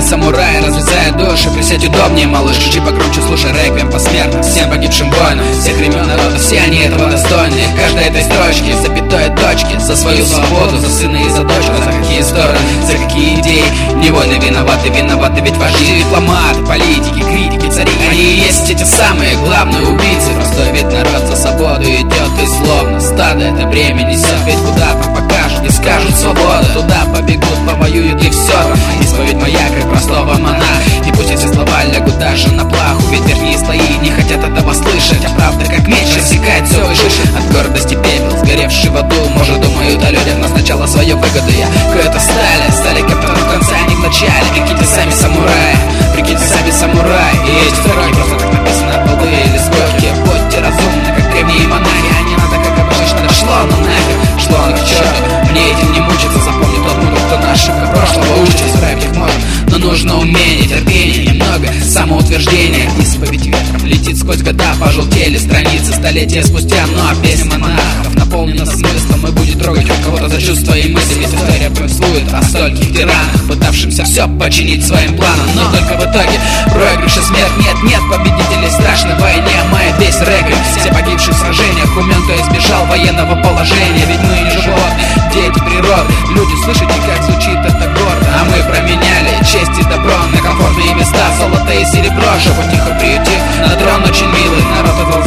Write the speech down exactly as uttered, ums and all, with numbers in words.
самурай, разрезая души. Присядь удобнее, малыш, чуть погромче, слушай реквием посмертно всем погибшим воинам всех времен народа, все они этого достойны. Каждой этой строчки, запятой точки, за свою свободу, за сына и за дочку. За какие стороны, за какие идеи невольно виноваты, виноваты ведь вожди, дипломаты, политики, критики, цари. Они и есть эти самые главные убийцы. Простой ведь народ за свободу идет, и словно стадо это бремя несет. Ведь куда-то покажут и скажут свобода, туда побегут, повоюют и все. Исповедь моя, как простого монаха. И пусть эти слова лягут даже на плаху, ведь верхние слои не хотят этого слышать. А правда как меч рассекает все выше. От гордости пепел, сгоревший в аду. Может, думают о людях, но сначала свою выгоду я кое-то стали, стали капитаном в конце, а не в начале. Прикиньте сами самураи, прикиньте сами самураи. И эти строки просто так написано от полы или сколько. Будьте разумны, как древние монахи. А не надо, как обычно, да шло оно нафиг, шло оно к черту. Мне этим не мучиться, запомни тот мудр, кто на ошибках прошлого учится. Исправить их можно, но нужно умение, терпение, немного самоутверждения. Исповедь ветром летит сквозь года, пожелтели страницы столетия спустя. Ну а песня монахов наполнена смыслом и будет трогать кого-то за чувства и мысли. Ведь история повествует о стольких тиранах, пытавшихся все починить своим планом, но только в итоге проигрыш и смерть. Нет, нет победителей в страшной войне. Моя весь реквием, все погибшие в сражениях. Умен, кто избежал военного положения. Ведь мы не животные, дети природы. Люди, слышите, как звучит это гордо. А мы променяли честь и добро на комфортные места, золото и серебро. Живу тихо, приютив на трон очень милый народ этого